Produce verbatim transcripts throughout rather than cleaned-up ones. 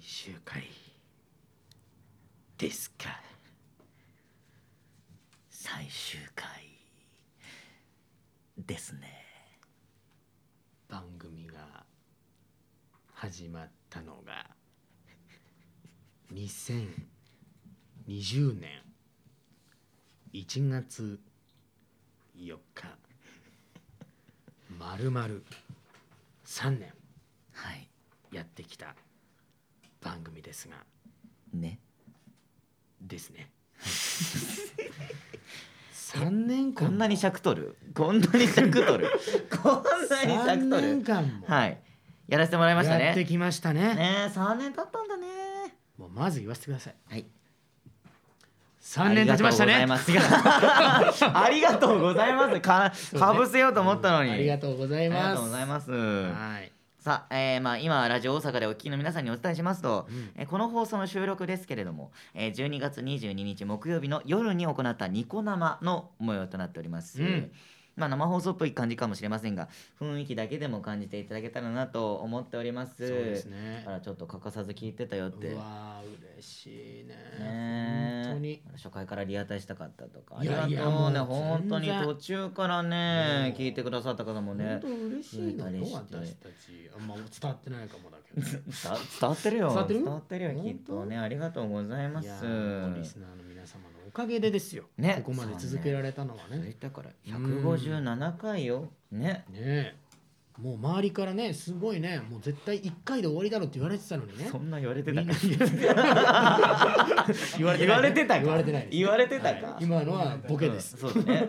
終回ですか。最終回ですね。番組が始まったのがにせんにじゅうねんいちがつよっか、まるまるさんねん、はい、やってきた番組ですがねですねさんねんかんこんなに尺取るこんなに尺取るこんなに尺取るさんねんかんもはいやらせてもらいましたね。 やってきましたね。 ねえさんねん経ったんだね。 もうまず言わせてください。 はいさんねん経ちましたね。 ありがとうございます。かかぶせようと思ったのに、 うん、ありがとうございます。 ありがとうございます。 はい。 さあ、えーまあ、今ラジオ大阪でお聞きの皆さんにお伝えしますと、 うん、 えーこの放送の収録ですけれども、えー、じゅうにがつにじゅうににち木曜日の夜に行ったニコ生の模様となっております。うん、まあ、生放送っぽい感じかもしれませんが、雰囲気だけでも感じていただけたらなと思っております。 そうですね。 だからちょっと欠かさず聞いてたよって。 うわー嬉しいね。 ね本当に初回からリアタイしたかったとか、 いやいやありがとうね。 もう本当に全然途中からね聞いてくださった方もね、 本当嬉しいのよ。 増えたりして私たちあんま伝わってないかもだけど伝伝わってるよ。 伝わってる伝わってるよきっとね。ありがとうございます。 いやーリスナーの皆様のおかげでですよ、 ね、 ここまで続けられたのはね。 それだからひゃくごじゅうななかいよね。 ねえもう周りからねすごいねもう絶対いっかいで終わりだろって言われてたのにね。 そんな言われてたか。 言われて言われてたか。 言われてない言われてたか、 はい、今のはボケです、 うん、そうだね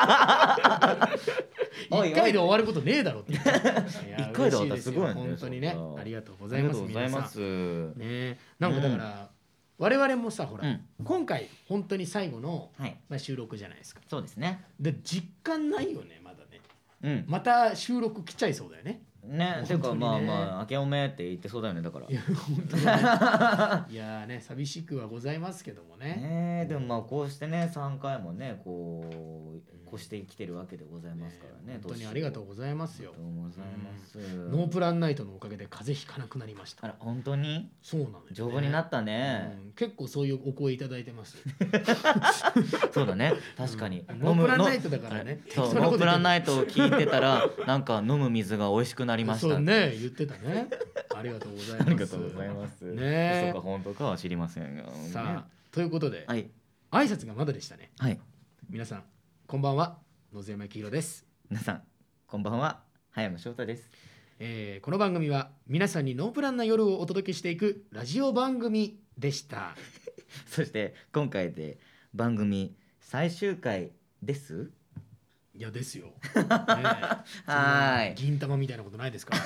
いっかいで終わることねえだろって言っていっかいで終わったらすごいね。 本当にねありがとうございます。 ありがとうございますね。なんかだから、うん、我々もさほら、うん、今回本当に最後の、 はい、 まあ、収録じゃないですか。 そうですね。 で実感ないよねまだね、 うん、 また収録来ちゃいそうだよね。 ね、ていうかまあまあ明けおめって言ってそうだよね。だからいや本当に、ね、いやね寂しくはございますけどもね。 ねでもまあこうしてねさんかいもねこう越してきてるわけでございますからね。 ね本当にありがとうございますよ。 ありがとうございます、 うん、ノープランナイトのおかげで風邪ひかなくなりました。 あら本当にそうなんです、ね、 丈夫になったね、 うん、結構そういうお声いただいてますそうだね確かに、 うん、ノープランナイトだからね。 そうノープランナイトを聞いてたらなんか飲む水が美味しくなりました。 そうね言ってたね。ありがとうございます。 ありがとうございますね。嘘か本当かは知りませんがさあということで、 はい、 挨拶がまだでしたね。 はい、 皆さんこんばんは野津山幸宏です。 皆さんこんばんは葉山翔太です。 えー、この番組は皆さんにノープランな夜をお届けしていくラジオ番組でしたそして今回で番組最終回です。 いやですよ、ね、 はい銀玉みたいなことないですから、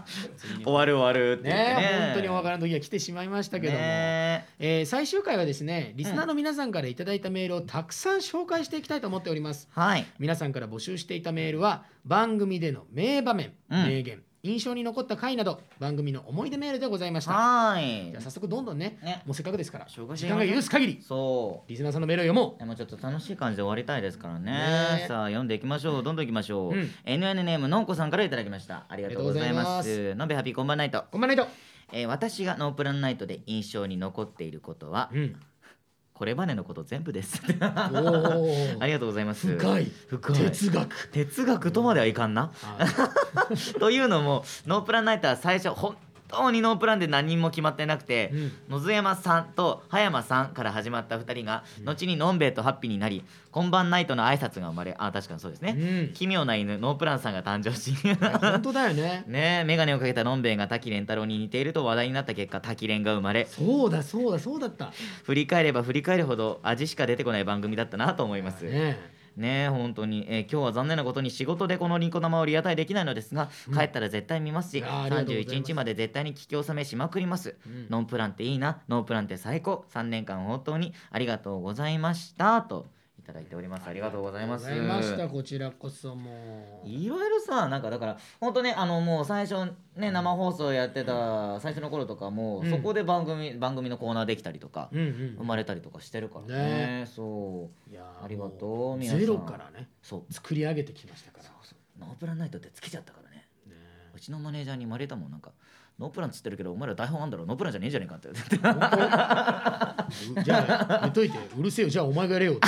ね、終わる終わるって言ってね、 ね本当にお別れの時が来てしまいましたけども、ねえー、最終回はですねリスナーの皆さんからいただいたメールをたくさん紹介していきたいと思っております、 はい、 皆さんから募集していたメールは番組での名場面、うん、名言印象に残った回など番組の思い出メールでございました。 はい。 じゃあ早速どんどん ね, ねもうせっかくですから時間がが許す限りそうリスナーさんのメールを読もう。 でもちょっと楽しい感じで終わりたいですから ね, ねさあ読んでいきましょう。どんどんいきましょう、うん、エヌエヌ ネームのんこさんからいただきました。ありがとうございます。のべハピこんばんナイト。 こんばんナイト、 えー、私がノープランナイトで印象に残っていることは、うんこれまでのこと全部ですありがとうございます。 深い深い哲学哲学とまではいかんな、はい、というのもノープランナイトは最初本当にノープランで何人も決まってなくて、うん、野津山さんと葉山さんから始まったふたりが、うん、後にのんべえとハッピーになりこんばんナイトの挨拶が生まれ、あ確かにそうですね、うん、奇妙な犬ノープランさんが誕生し本当だよねねメガネをかけたのんべえが滝蓮太郎に似ていると話題になった結果滝蓮が生まれ、 そうだそうだそうだった。 振り返れば振り返るほど味しか出てこない番組だったなと思いますね。ねえ本当に、えー、今日は残念なことに仕事でこのニコ生をリアタイできないのですが、うん、帰ったら絶対見ますしさんじゅういちにちまで絶対に聞き納めしまくります、うん、ノンプランっていいな、ノープランって最高、さんねんかん本当にありがとうございましたといただいております。ありがとうございます。 ありがとうございました。こちらこそもいろいろさなんかだから本当ねあのもう最初ね生放送やってた最初の頃とかも、うん、そこで番組番組のコーナーできたりとか、うんうん、生まれたりとかしてるからね。ねそういやありがとう皆さん。 ゼロからねそう作り上げてきましたから。そうそうノープランナイトってつけちゃったからね。ねちのマネージャーに言われたもん。なんかノープランつってるけどお前ら台本あんだろ、ノープランじゃねえじゃねえかって言ってじゃあ言っといて、うるせえよ、じゃあお前がやれよって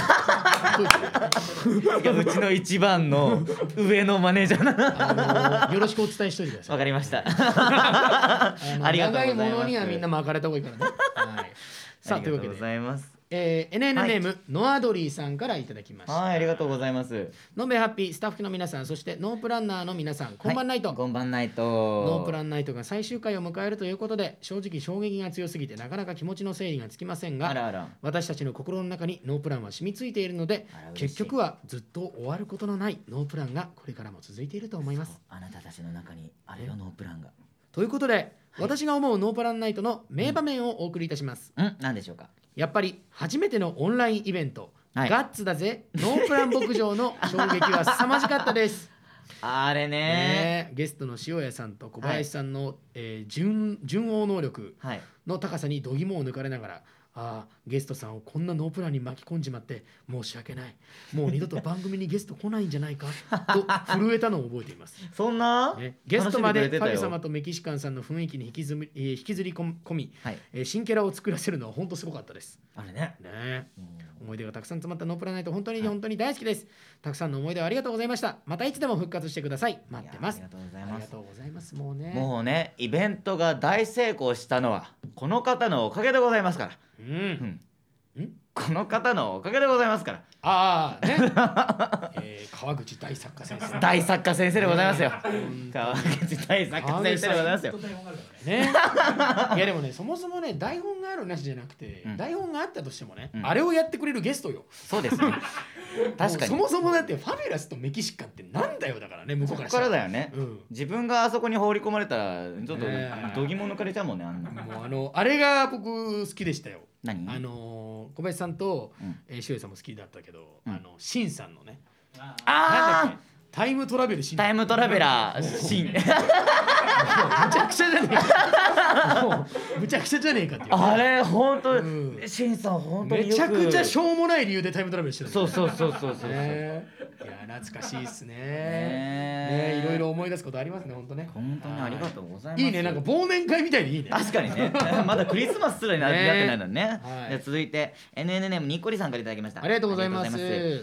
いやうちの一番の上のマネージャーなあのよろしくお伝えしといてください。 わかりましたあありがとうございます。 長いものにはみんな巻かれた方がいいからね、はい、さあというわけでありがとうございます。 えー、エヌエヌ ネーム、はい、ノアドリーさんからいただきました。 はい、ありがとうございます。 のんべえハッピースタッフの皆さん、そしてノープランナーの皆さん、こんばんないと、 はい、こんばんないと。 ノープランナイトが最終回を迎えるということで、正直衝撃が強すぎてなかなか気持ちの整理がつきませんが、 あらあら、 私たちの心の中にノープランは染みついているので、結局はずっと終わることのないノープランがこれからも続いていると思います。 あなたたちの中にあれよ、ノープランが。 ということで、はい、私が思うノープランナイトの名場面をお送りいたします。 うん、何でしょうか。 やっぱり初めてのオンラインイベント、はい、ガッツだぜノープラン牧場の衝撃は凄まじかったですあれ ね, ねゲストの塩谷さんと小林さんの、はい、えー、順, 順応能力の高さに度肝を抜かれながら、ああゲストさんをこんなノープランに巻き込んじまって申し訳ない、もう二度と番組にゲスト来ないんじゃないかと震えたのを覚えていますそんな、 ね、ゲストまで神様とメキシカンさんの雰囲気に引きずり、えー、引きずり込み、はい、えー、新キャラを作らせるのは本当すごかったです。 あれねね、思い出がたくさん詰まったノープランナイト、本当に本当に大好きです、はい、たくさんの思い出をありがとうございました。またいつでも復活してください。待ってます。 ありがとうございます。 ありがとうございます。もうねもうねイベントが大成功したのはこの方のおかげでございますから。 うん、うんんこの方のおかげでございますから。 ああね、えー、川口大作家先生大作家先生でございますよ、ね、川口大作家先生でございますよねいやでもね、そもそもね台本があるなしじゃなくて、うん、台本があったとしてもね、うん、あれをやってくれるゲストよ。 そうですね確かにそもそもだってファビュラスとメキシカンってなんだよ、だからね、向こうからしたら。そこからだよね、 うん、 自分があそこに放り込まれたらちょっとどぎも抜かれちゃうもんね。あんなもうあのあれが僕好きでしたよ。 何？ あの小林さんと、うん、えー、塩谷さんも好きだったけど、うん、あのシンさんのね、 ああタイムトラベルシン、 タイムトラベラーシンむちゃくちゃじゃねえかむちゃくちゃじゃねえかっていう、 あれ本当、うん、シンさん本当によくめちゃくちゃしょうもない理由でタイムトラベルしてる、 そうそうそうそうそう、 ね、いや懐かしいっすね。ね、いろいろ思い出すことありますね、本当ね。 本当にありがとうございます。 いいね、なんか忘年会みたいでいいね。 確かにねまだクリスマスすらになってないのね。はい、じゃ続いて エヌエヌ ネームにっこりさんからいただきました。 ありがとうございます。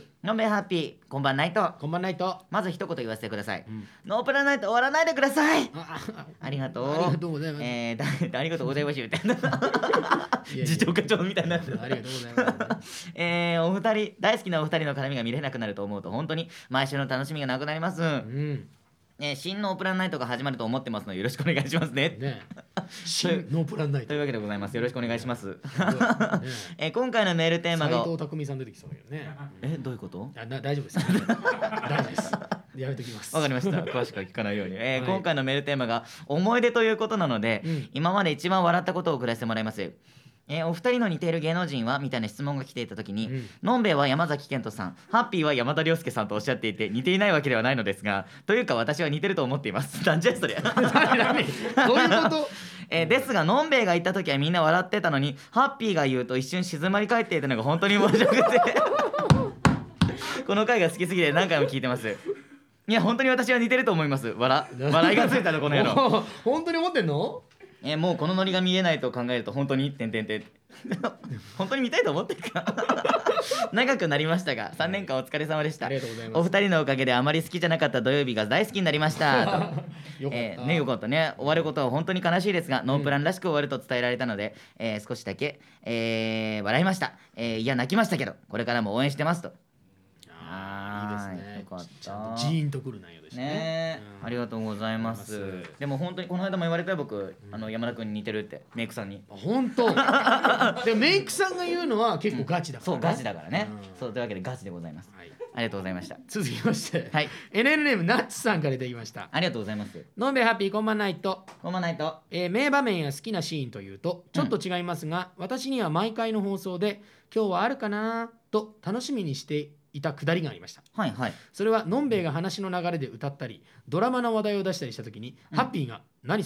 のんべえハッピー、こんばんナイト。 こんばんナイト。 まず一言言わせてください、うん、ノープランナイト終わらないでください。ありがとう。 ありがとうございます。 えー、ありがとうございますみたいな次長課長みたいな。ありがとうございます、えー、お二人大好きなお二人の絡みが見れなくなると思うと本当に毎週の楽しみがなくなります。うん、えー、新ノープランナイトが始まると思ってますのでよろしくお願いしますね。ね新ノープランナイトというわけでございます。よろしくお願いします。ねえー、今回のメールテーマが斉藤匠さん出てきそうだけどね。 えどういうこと？ あな大丈夫です。大丈夫です。やめときます。 わかりました。詳しくは聞かないように。えーはい、今回のメールテーマが思い出ということなので、うん、今まで一番笑ったことを送らせてもらいます。えー、お二人の似ている芸能人はみたいな質問が来ていた時に、うん、のんべえは山崎賢人さん、ハッピーは山田涼介さんとおっしゃっていて似ていないわけではないのですが、というか私は似てると思っています。なんじゃそれ何何どういうこと？ えー、ですがのんべえが言った時はみんな笑ってたのにハッピーが言うと一瞬静まり返っていたのが本当に申し訳なくてこの回が好きすぎて何回も聞いてます。いや本当に私は似てると思います。笑笑いがついたのこの野郎本当に思ってんの？ えー、もうこのノリが見えないと考えると本当にてんてんてん本当に見たいと思ってるか長くなりましたがさんねんかんお疲れ様でした。 ありがとうございます。 お二人のおかげであまり好きじゃなかった土曜日が大好きになりましたよかった、えー、ねよかったね。終わることは本当に悲しいですがノープランらしく終わると伝えられたので、うん、えー、少しだけ、えー、笑いました。えー、いや泣きましたけどこれからも応援してますと。 あいいですね。 よかった。 ジーンとくる内容ですね。 ね、うん、ありがとうございます。でも本当にこの間も言われたよ僕、うん、あの山田君に似てるってメイクさんに。 本当。でメイクさんが言うのは結構ガチだからね。 うん、そうガチだからね。うん、そうというわけでガチでございます。はい、ありがとうございました。 続きまして、 はい、 エヌエヌ ネームナッツさんからいただきました。 ありがとうございます。 のんべえハッピーこんばんナイト。 こんばんナイト。 えー、名場面や好きなシーンというとちょっと違いますが、うん、私には毎回の放送で今日はあるかなと楽しみにしていたくだりがありました。 はいはい。 それはのんべえが話の流れで歌ったりドラマの話題を出したりした時に、うん、ハッピーが何それ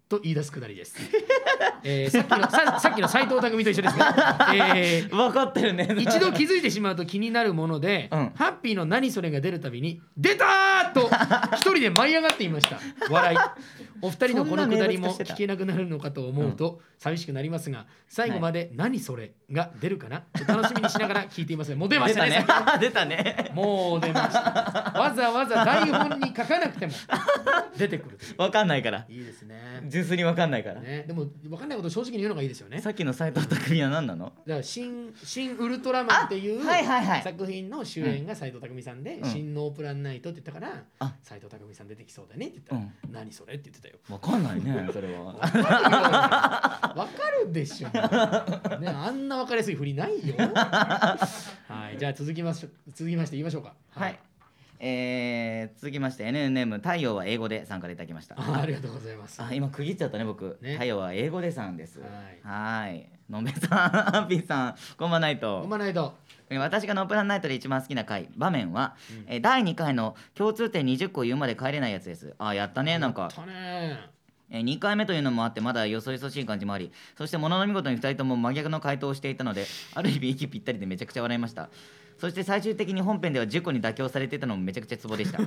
と言い出すくだりです、えー、さっきの さ, さっきの斎藤匠と一緒ですが、えー、 分かってるね。 一度気づいてしまうと気になるもので、 うん、 ハッピーの何それが出るたびに出たーと一人で舞い上がっていました。笑い。お二人のこのくだりも聞けなくなるのかと思うと寂しくなりますが、最後まで何それが出るかなと楽しみにしながら聞いています。もう出ましたね。 出たね。 もう出ました。わざわざ台本に書かなくても出てくる。 分かんないから。 いいですね。 純粋に分かんないから、 ね、でも分かんないことを正直に言うのがいいですよね。 さっきの斎藤匠は何なの？ だから新新ウルトラマンっていう、 はいはいはい、 作品の主演が斎藤匠さんで、 うん、 新ノープランナイトって言ったから斎藤匠さん出てきそうだねって言ったら、うん、何それって言ってたよ。 分かんないねそれは。 分かるでしょ、ね、あんな分かりやすい振りないよ。はい、じゃあ続きまし続きまして言いましょうか。 はい、はい、えー、続きまして エヌエヌ ネーム太陽は英語で参加いただきました。 あ, ありがとうございます。 あ、今区切っちゃったね僕、ね、太陽は英語でさんです。はい、はい、のんべさんハッピーさんこんばんないと。 こんばんないと。 私がノープランナイトで一番好きな回場面は、うん、えだいにかいの共通点にじゅっこ言うまで帰れないやつです。あ、やったね。なんかやったね。えにかいめというのもあってまだよそよそしい感じもあり、そして物の見事にふたりとも真逆の回答をしていたのである意味息ぴったりでめちゃくちゃ笑いました。そして最終的に本編ではじゅっこに妥協されていたのもめちゃくちゃツボでした、うん、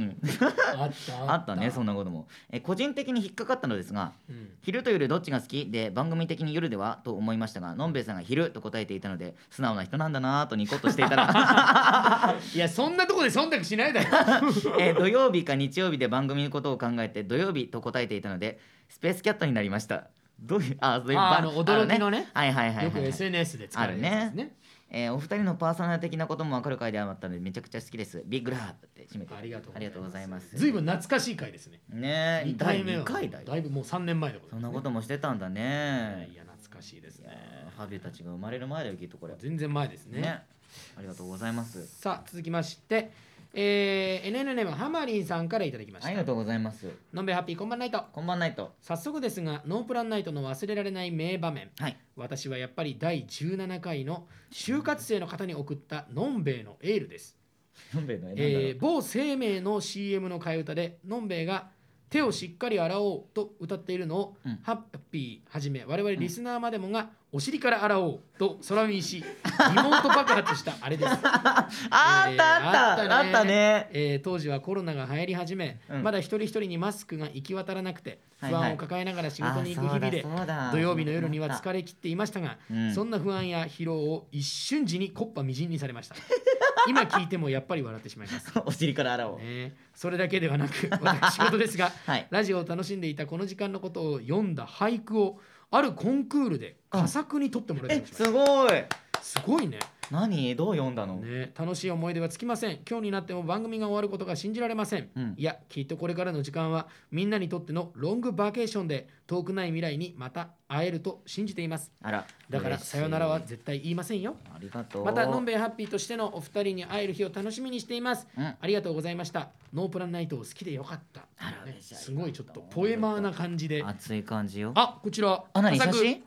あったあったねそんなことも。え個人的に引っかかったのですが、うん、昼と夜どっちが好きで番組的に夜ではと思いましたが、のんべえさんが昼と答えていたので素直な人なんだなとニコッとしていたらいやそんなとこで忖度しないだろえ土曜日か日曜日で番組のことを考えて土曜日と答えていたのでスペースキャットになりました。どういうあそういうああの驚きのね、 ね、はいはいはい、はい、 よく エスエヌエス で使われるやつですね。 えー、お二人のパーソナル的なことも分かる回であったのでめちゃくちゃ好きです。ビッグラーって締めてありがとうございます。 ずいぶん懐かしい回ですね。 ねえ、 にかいめはだいだいぶもうさんねんまえでございます、 ね、そんなこともしてたんだね。 いや懐かしいですね。 ハビたちが生まれる前だよきっとこれ。 全然前です ね, ね。 ありがとうございます。 さあ続きまして、えー、エヌエヌ ネームハマリンさんからいただきました。 ありがとうございます。 のんべハッピーこんばんないと。 こんばんないと。 早速ですがノープランナイトの忘れられない名場面、 はい、 私はやっぱりだいじゅうななかいの就活生の方に送ったのんべえのエールです。 のんべえのエール、 えー、某生命の シーエム の替え歌でのんべえが手をしっかり洗おうと歌っているのを、うん、ハッピーはじめ我々リスナーまでもがお尻から洗おうと空見しリモート爆発したあれです。あったあったあったね、 えー、当時はコロナが流行り始め、うん、まだ一人一人にマスクが行き渡らなくて不安を抱えながら仕事に行く日々で、はいはい、土曜日の夜には疲れ切っていましたが、うん、そんな不安や疲労を一瞬時に木っ端みじんにされました。今聞いてもやっぱり笑ってしまいますお尻から洗おう、 ね、それだけではなく私事ですが、 はい、 ラジオを楽しんでいたこの時間のことを読んだ俳句をあるコンクールで佳作に取ってもらいました。 すごいすごいね。 何どう読んだの、 ね、楽しい思い出はつきません。今日になっても番組が終わることが信じられません、うん、いやきっとこれからの時間はみんなにとってのロングバケーションで遠くない未来にまた会えると信じています。 あらだからさよならは絶対言いませんよ。 ありがとう。 またのんべえハッピーとしてのお二人に会える日を楽しみにしています、うん、ありがとうございました。ノープランナイトを好きでよかった、ね、すごいちょっとポエマーな感じで熱い感じよ。 あこちらあ何写真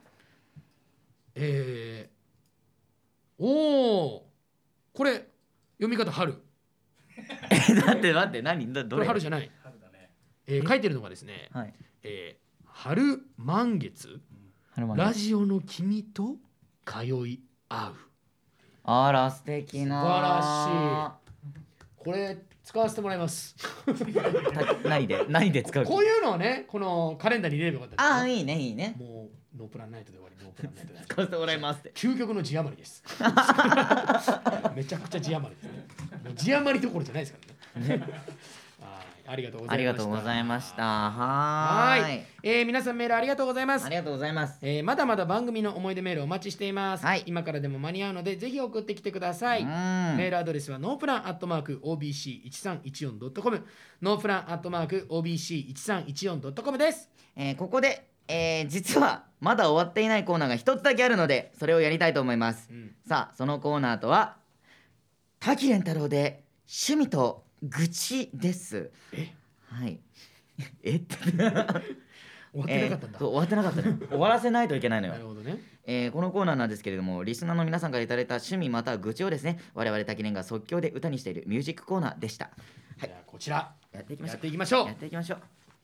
えー、おおこれ読み方春えだって待って何だどれこれ春じゃない、えー、書いてるのがですね、 はいえー、春満月、うん、ラジオの君と通い合う。 あら素敵な素晴らしい。これ使わせてもらいます何で何で使うこういうのをねこのカレンダーに入れればよかったです、ね、 ああいいねいいね。 もうノープランナイトで終わりノープランナイトで使わせてもらいますって。 究極の字余りですめちゃくちゃ字余りですね。もう字余りどころじゃないですからねありがとうございました。 ありがとうございました。はーい、えー、皆さんメールありがとうございます。 ありがとうございます、 えー、まだまだ番組の思い出メールお待ちしています、 はい、 今からでも間に合うのでぜひ送ってきてください。メールアドレスはノープランアットマーク オービーシーいちさんいちよんドットコム ノープランアットマーク オービーシーいちさんいちよんドットコム です、 えー、ここで、えー、実はまだ終わっていないコーナーが一つだけあるのでそれをやりたいと思います、うん、さあそのコーナーとは滝蓮太郎で趣味と愚痴です。 えはいえって終わってなかったんだ、 えー、終わってなかったね終わらせないといけないのよなるほどね、 えー、このコーナーなんですけれどもリスナーの皆さんからいただいた趣味または愚痴をですね我々滝蓮が即興で歌にしているミュージックコーナーでした。 はい、じゃあこちらやっていきましょうやっていきましょうやっていきましょう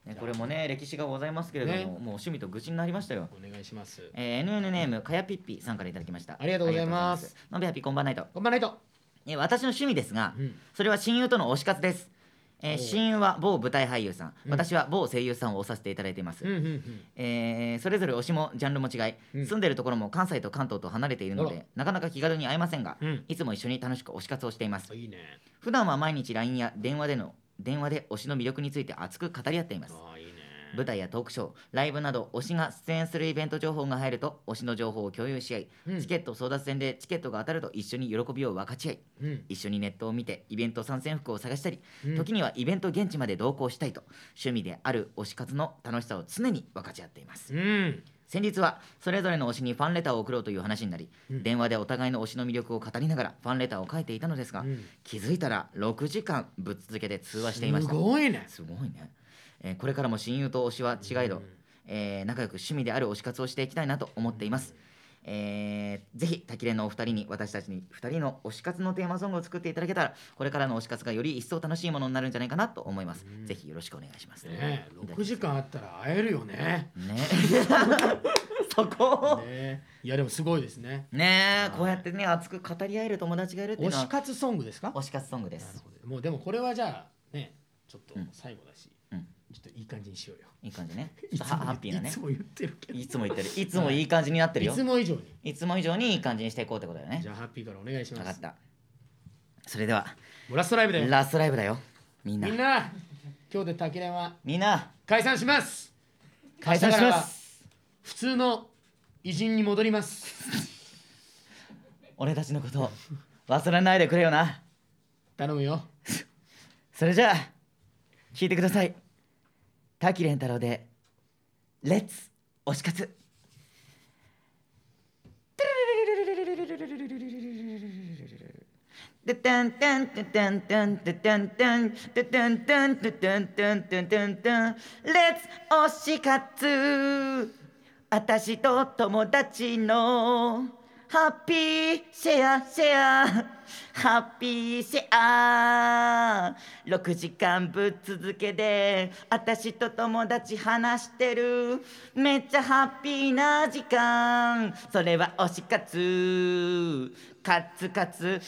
ね、これもね歴史がございますけれども、ね、もう趣味と愚痴になりましたよ。 お願いします。 えー、エヌエヌ ネームかやぴっぴさんからいただきました。 ありがとうございます。 のべはぴこんばんないと。 こんばんないと。 えー、私の趣味ですが、うん、それは親友との推し活です。えー、親友は某舞台俳優さん、うん、私は某声優さんを推させていただいています。うんうんうん、えー、それぞれ推しもジャンルも違い、うん、住んでいるところも関西と関東と離れているのでなかなか気軽に会えませんが、うん、いつも一緒に楽しく推し活をしています。 いいね。 普段は毎日 ライン や電話での電話で推しの魅力について熱く語り合っています。 あ、いいね。 舞台やトークショー、ライブなど推しが出演するイベント情報が入ると推しの情報を共有し合い、うん、チケット争奪戦でチケットが当たると一緒に喜びを分かち合い、うん、一緒にネットを見てイベント参戦服を探したり、うん、時にはイベント現地まで同行したいと趣味である推し活の楽しさを常に分かち合っています。うん、先日はそれぞれの推しにファンレターを送ろうという話になり、うん、電話でお互いの推しの魅力を語りながらファンレターを書いていたのですが、うん、気づいたらろくじかんぶっ続けて通話していました。 すごいね。 すごいね。えー、これからも親友と推しは違いど、うん、えー、仲良く趣味である推し活をしていきたいなと思っています。うん、えー、ぜひ滝連のお二人に私たちにふたりの推し活のテーマソングを作っていただけたらこれからの推し活がより一層楽しいものになるんじゃないかなと思います。うん、ぜひよろしくお願いします。 ね、ろくじかんあったら会えるよね。 ねそこ、 ね、いやでもすごいですね。 ねえ、こうやってね熱く語り合える友達がいるっていうのは推し活ソングですか？ 推し活ソングです。 もうでもこれはじゃあねちょっと最後だし、うん、ちょっといい感じにしようよ。 いい感じね。ハッピーなね。 いつも言ってるけど。 いつも言ってる。いつもいい感じになってるよ。 いつも以上に。 いつも以上にいい感じにしていこうってことだよね。 じゃあハッピーからお願いします。 分かった。それではラストライブだよ。 ラストライブだよ。みんな。 みんな今日で滝連はみんな解散します。 解散します。 普通の偉人に戻ります。 俺たちのこと忘れないでくれよな。 頼むよ。 それじゃあ聞いてください。滝連太郎でレッツ推し活。レッツ推し活。私と友達のハッピーシェアシェアハッピーシェアろくじかんぶっ続けで私と友達話してるめっちゃハッピーな時間それは推し活カツカツ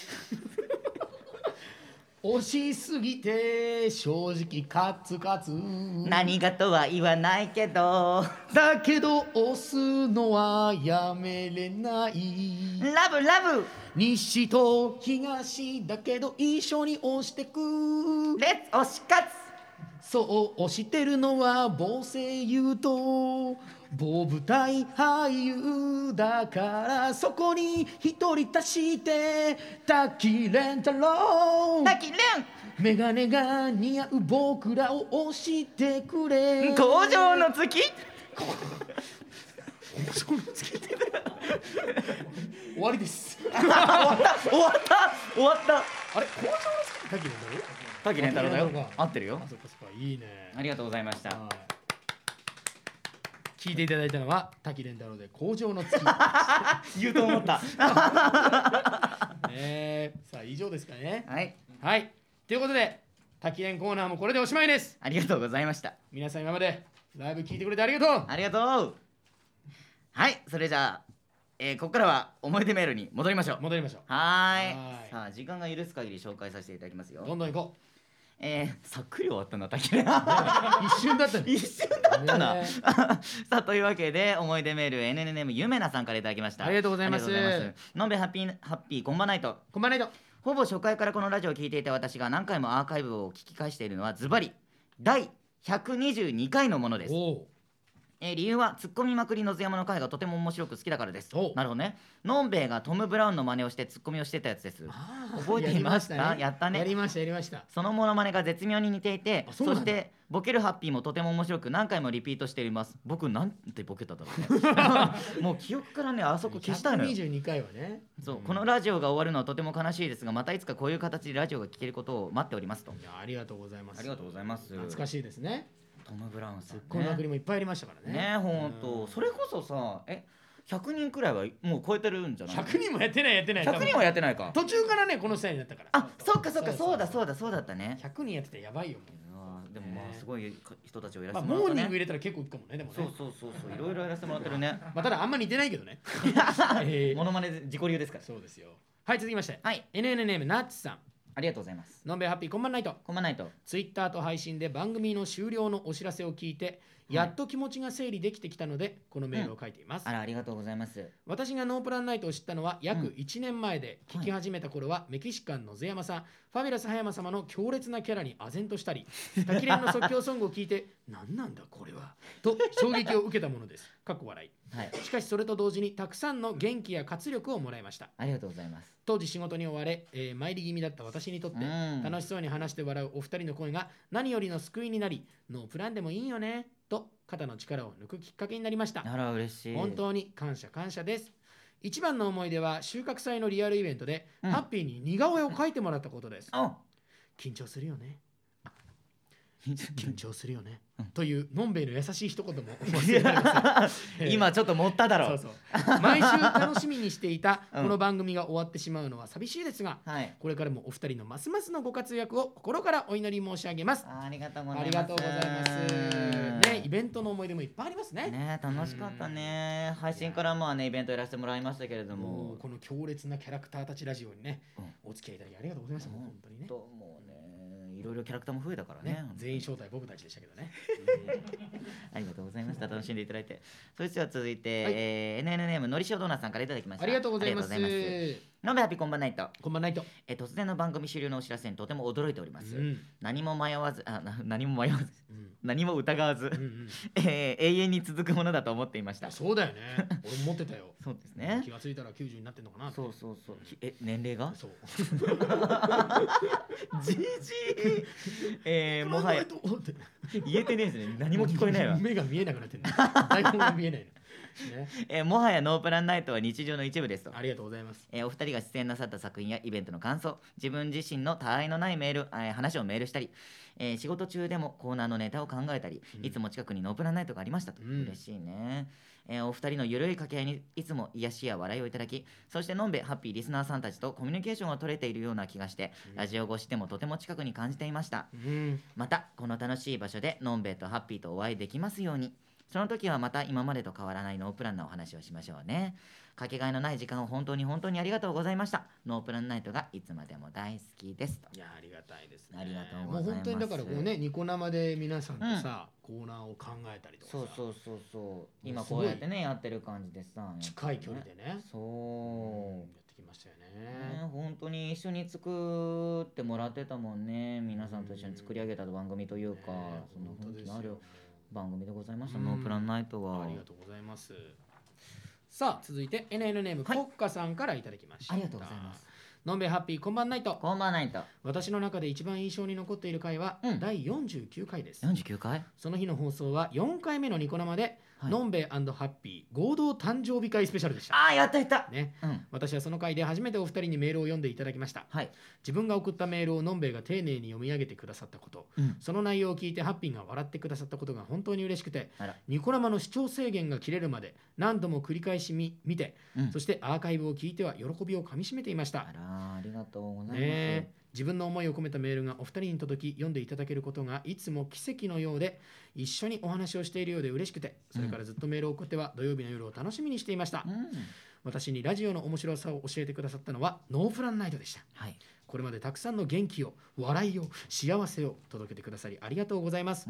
推しすぎて正直カツカツ何がとは言わないけどだけど押すのはやめれないラブラブ西と東だけど一緒に押してくレッツ推し活そう推してるのは某声優と某舞台俳優だからそこに一人足して滝連太郎滝連メガネが似合う僕らを押してくれ工場の月工場の月って終わりです終わった終わった終わったあれ工場の月滝連太郎滝連太郎だよ合ってるよあそっかそっかいいねありがとうございました、はい聞いていただいたのは滝連太郎で工場の月言うと思ったねさあ以上ですかねはいはいということで滝連コーナーもこれでおしまいです。 ありがとうございました。 皆さん今までライブ聞いてくれてありがとうありがとうはいそれじゃあ、えー、ここからは思い出メールに戻りましょう戻りましょうはーいさあ時間が許す限り紹介させていただきますよどんどん行こうえー、さっくり終わったな滝連一瞬だった一瞬だったな、ね、さあというわけで思い出メール エヌエヌ ネームゆめなさんからいただきました。 ありがとうございますのんべハッピーハッピーこんばんないとこんばんないとほぼ初回からこのラジオを聞いていた私が何回もアーカイブを聞き返しているのはズバリだいひゃくにじゅうにかいのものです。えー、理由はツッコミまくりのずやまの回がとても面白く好きだからです。なるほどね。のんべえがトム・ブラウンの真似をしてツッコミをしてたやつです。覚えていました？やったね。 やりましたやりました。 そのモノマネが絶妙に似ていて、そしてボケるハッピーもとても面白く何回もリピートしています。僕なんてボケただろうね。もう記憶からねあそこ消したいのよ。 ひゃくにじゅうにかいはね。 そう、このラジオが終わるのはとても悲しいですが、またいつかこういう形でラジオが聴けることを待っておりますと。いやありがとうございます。 ありがとうございます。 懐かしいですね。 トム・ブラウンさん、ね、 ツッコミまくりもいっぱいありましたからね。 ねほんとそれこそさえひゃくにんくらいはもう超えてるんじゃない？ ひゃくにんもやってないやってない。 ひゃくにんはやってないか。 途中からねこのスタイルになったから。 あそっかそっかそうだそうだそうだったね。 ひゃくにんやってたらやばいよ。 でもまあすごい人たちをやらまあ、 せてもらったね。 モーニング入れたら結構いくかもね。でもね。 そうそうそうそう、いろいろやらせてもらってるね。 まあただあんま似てないけどね。えーモノマネ自己流ですから。 そうですよ。はい、続きまして、 はい、 エヌエヌ ネームナッツさん。 ありがとうございます。 のんべえハッピーこんばんないと。 こんばんないと。 ツイッターと配信で番組の終了のお知らせを聞いて、やっと気持ちが整理できてきたのでこのメールを書いています、 うん、あら、ありがとうございます。 私がノープランナイトを知ったのは約いちねんまえで、聞き始めた頃はメキシカンのゼヤマさん、ファビュラス葉山様の強烈なキャラに唖然としたり、滝連の即興ソングを聞いて何なんだこれはと衝撃を受けたものです。かっこ笑い、はい、しかしそれと同時にたくさんの元気や活力をもらいました。 ありがとうございます。 当時仕事に追われ、えー、参り気味だった私にとって、楽しそうに話して笑うお二人の声が何よりの救いになり、ノープランでもいいよねと肩の力を抜くきっかけになりました。 あら、嬉しい。 本当に感謝感謝です。一番の思い出は収穫祭のリアルイベントで、うん、ハッピーに似顔絵を描いてもらったことです。緊張するよね緊張するよね、うん、というのんべえの優しい一言も忘れられません。 今ちょっと持っただろう。 そうそう毎週楽しみにしていたこの番組が終わってしまうのは寂しいですが、うん、これからもお二人のますますのご活躍を心からお祈り申し上げます。 ありがとうございます。 ありがとうございますね。イベントの思い出もいっぱいありますね。 ね、楽しかったね。配信からまあねイベントやらせてもらいましたけれども、 この強烈なキャラクターたちラジオにね、うん、お付き合いいただきありがとうございました。うん、本当にね。 ともうね。いろいろキャラクターも増えたからね。ね、 全員招待僕たちでしたけどね。 ありがとうございました。楽しんでいただいて。それでは続いて、はい、えー、エヌエヌ ネームのりしおドーナツさんからいただきました。 ありがとうございます。 のんべハッピーこんばんないと。 こんばんないと。 え突然の番組終了のお知らせにとても驚いております。うん、何も迷わず、あ、な何も迷わず、うん、何も疑わず、うんうん、えー、永遠に続くものだと思っていました。 そうだよね。俺も持ってたよ。 そうですね。 気がついたらきゅうじゅうになってんのかなって。 そうそうそう。え、年齢が？ そう。 じじい。えー、もはや言えてねえですね。何も聞こえないわ。 目が見えなくなってる。台本が見えないの。 ね、えー、もはやノープランナイトは日常の一部ですと。 ありがとうございます。 えー、お二人が出演なさった作品やイベントの感想、自分自身の他愛のないメール、えー、話をメールしたり、えー、仕事中でもコーナーのネタを考えたり、うん、いつも近くにノープランナイトがありましたと、うん、嬉しいね。えー、お二人のゆるい掛け合いにいつも癒しや笑いをいただき、そしてのんべハッピーリスナーさんたちとコミュニケーションを取れているような気がして、うん、ラジオ越しでもとても近くに感じていました、うん、またこの楽しい場所でのんべとハッピーとお会いできますように。その時はまた今までと変わらないノープランなお話をしましょうね。かけがえのない時間を本当に本当にありがとうございました。ノープランナイトがいつまでも大好きですと。 いやありがたいですね。 ありがとうございます。 もう本当にだからこうね、ニコ生で皆さんとさ、うん、コーナーを考えたりとかさ、 そうそうそうそう、今こうやってねやってる感じでさ、 近い距離でね、 そう、うん、 やってきましたよね。 ね、本当に一緒に作ってもらってたもんね。皆さんと一緒に作り上げた番組というか、ね、その本気のある番組でございました、うん、ノープランナイトは。 ありがとうございます。さあ続いて エヌエヌ ネーム、はい、コッカさんからいただきました。 ありがとうございます。 のんべえハッピーこんばんないと。 こんばんないと。 私の中で一番印象に残っている回は、うん、だいよんじゅうきゅうかいです。 よんじゅうきゅうかい。 その日の放送はよんかいめのニコ生で、はい、のんべえ&ハッピー合同誕生日会スペシャルでした。 ああやったやった、 ね、うん、私はその回で初めてお二人にメールを読んでいただきました、はい、自分が送ったメールをのんべえが丁寧に読み上げてくださったこと、うん、その内容を聞いてハッピーが笑ってくださったことが本当に嬉しくて、ニコ生の視聴制限が切れるまで何度も繰り返し見見て、うん、そしてアーカイブを聞いては喜びをかみしめていました。 あら、ありがとうございます、 ね、自分の思いを込めたメールがお二人に届き読んでいただけることがいつも奇跡のようで、一緒にお話をしているようで嬉しくて、それからずっとメールを送っては土曜日の夜を楽しみにしていました、うん、私にラジオの面白さを教えてくださったのはノープランナイトでした、はい、これまでたくさんの元気を、笑いを、幸せを届けてくださりありがとうございます、うん、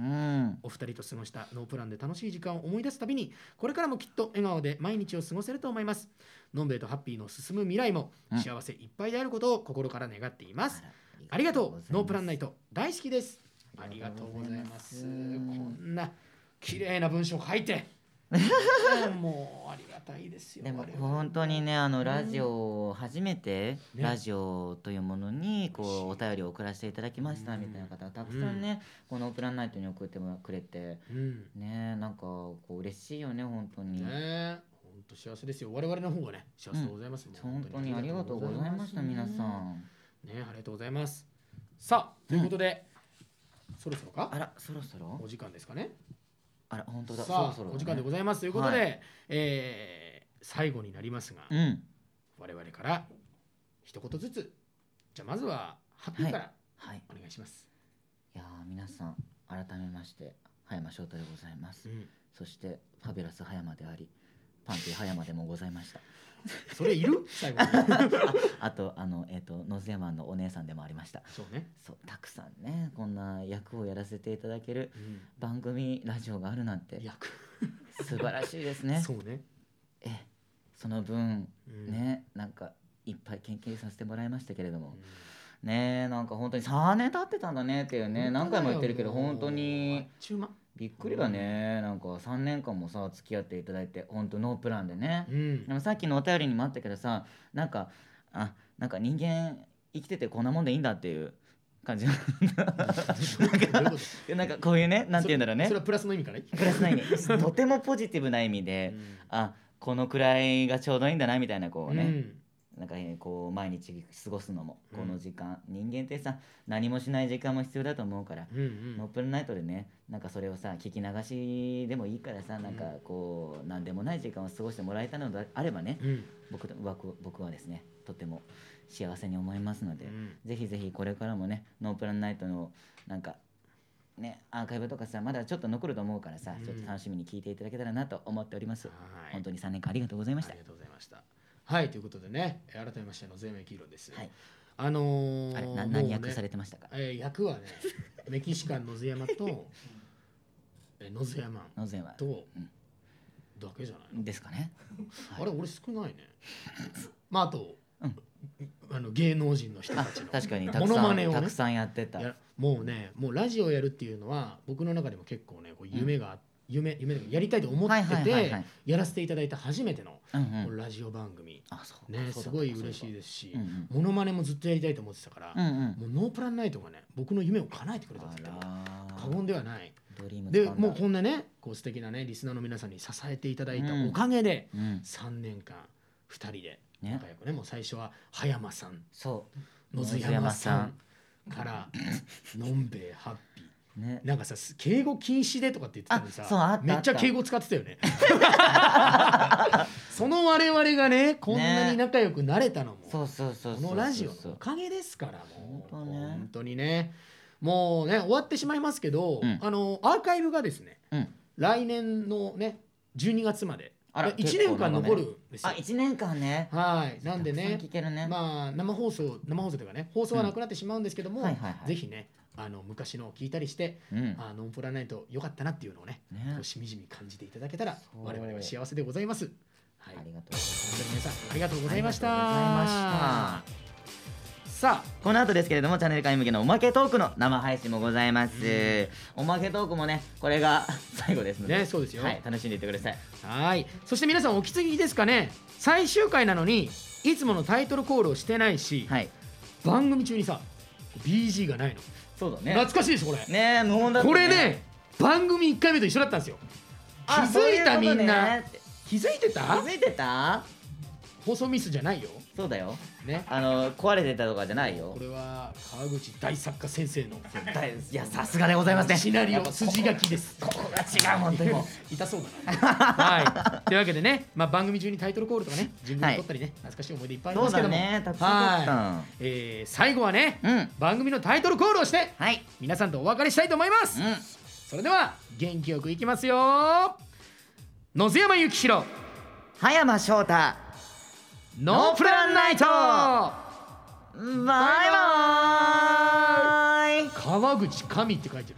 お二人と過ごしたノープランで楽しい時間を思い出すたびに、これからもきっと笑顔で毎日を過ごせると思います。のんべえとハッピーの進む未来も幸せいっぱいであることを心から願っています、うん、ありがとう。ノープランナイト大好きです。ありがとうございます。こんな綺麗な文章を書いてもうありがたいですよ。 でも本当にね、あのラジオを初めて、うん、ラジオというものにこうお便りを送らせていただきましたみたいな方がたくさんね、うん、このプランナイトに送ってくれて、うん、ね、なんかこう嬉しいよね本当に。 ね、本当幸せですよ。我々の方がね幸せでございますね、 うん、本当にありがとうございました皆さん。 ね、ありがとうございます。さあということで、うん、そろそろか。 あら、そろそろお時間ですかね。 あら、本当だ。 さあ、そろそろ、ね、お時間でございますということで、はい、えー、最後になりますが、うん、我々から一言ずつ、じゃあまずはハッピーから、はい、お願いします。 いや皆さん改めまして葉山翔太でございます、うん、そしてファビュラス葉山でありパンティ葉山でもございましたそれいる最後にあ, あとあの、えーと、ノズヤマンのお姉さんでもありました。 そうね、 そうたくさんねこんな役をやらせていただける番組、うん、ラジオがあるなんて役素晴らしいですねそうね、 えその分、うん、ねなんかいっぱい研究させてもらいましたけれども、うん、ねなんか本当にさんねん経ってたんだねっていうね何回も言ってるけど本当にびっくりだね、うん、なんかさんねんかんもさ付き合っていただいて本当ノープランでね、うん、でもさっきのお便りにもあったけどさなんかあなんか人間生きててこんなもんでいいんだっていう感じなんかなんかこういうねなんて言うんだろうね、 それはプラスの意味かねプラスの意味とてもポジティブな意味で、うん、あこのくらいがちょうどいいんだなみたいなこうね、うんなんかこう毎日過ごすのもこの時間、うん、人間ってさ何もしない時間も必要だと思うから、うんうん、ノープルナイトでねなんかそれをさ聞き流しでもいいからさ、うん、なんかこう何でもない時間を過ごしてもらえたのであればね、うん、僕, 僕, 僕はですねとても幸せに思いますので、うん、ぜひぜひこれからもねノープランナイトのなんかねアーカイブとかさまだちょっと残ると思うからさ、うん、ちょっと楽しみに聞いていただけたらなと思っております、はい、本当にさんねんかんありがとうございました。 ありがとうございました。はいということでね改めましてのゼメキーロです、はい、あのー、 あれな何役されてましたか、 えー、役はねメキシカン野津山とえ野津山野津山と、うん、だけじゃないのですかねあれ俺少ないねまああと、うん、あの芸能人の人たちの確かにたくさんモノマネを、ね、たくさんやってたやもうねもうラジオやるっていうのは僕の中でも結構ねこう夢があって、うん夢夢やりたいと思っててやらせていただいた初めてのラジオ番組、ねすごい嬉しいですし、モノマネもずっとやりたいと思ってたから、もうノープランナイトがね僕の夢を叶えてくれたって言っても過言ではない。でもうこんなねこう素敵なねリスナーの皆さんに支えていただいたおかげでさんねんかんふたりで仲良くねもう最初は葉山さん、野津山さんからのんべえハッピーね、なんかさ敬語禁止でとかって言ってたのにさめっちゃ敬語使ってたよねその我々がねこんなに仲良くなれたのも、ね、このラジオのおかげですからもう本当にねもうね終わってしまいますけど、うん、あのアーカイブがですね、うん、来年のねじゅうにがつまでいちねんかん残るんですよ。 あいちねんかんねはいなんでね、 ねまあ生放送生放送というかね放送はなくなってしまうんですけども、うんはいはいはい、ぜひねあの昔のを聞いたりして、うん、あノンプラナイト良かったなっていうのをね、ねしみじみ感じていただけたら我々は幸せでございます。 はい、ありがとうございます。 皆さんありがとうございました。さあこの後ですけれどもチャンネル会員向けのおまけトークの生配信もございます。うん、おまけトークもねこれが最後ですので、 ね、そうですよ、 はい、楽しんでいってください。 はい。そして皆さんお気づきですかね最終回なのにいつものタイトルコールをしてないし、はい、番組中にさ ビージー がないの。 そうだね、 懐かしいですこれね無音だったね。 これね番組いっかいめと一緒だったんですよ。気づいたみんな気づいてた気づいてた放送ミスじゃないよ。 そうだよ、ね、あの壊れてたとかじゃないよ。 これは川口大作家先生のいやさすがでございますね。 シナリオ筋書きです。 ここが違う本当にも痛そうだなはいというわけでね、まあ、番組中にタイトルコールとかねジングル撮ったりね、はい、懐かしい思い出いっぱいありますけども、 そうだねたくさん撮った、 はいえー、最後はね、うん、番組のタイトルコールをして、はい、皆さんとお別れしたいと思います、うん、それでは元気よくいきますよ。野津山幸宏葉山翔太ノープランナイトバイバーイ。 川口神って書いてる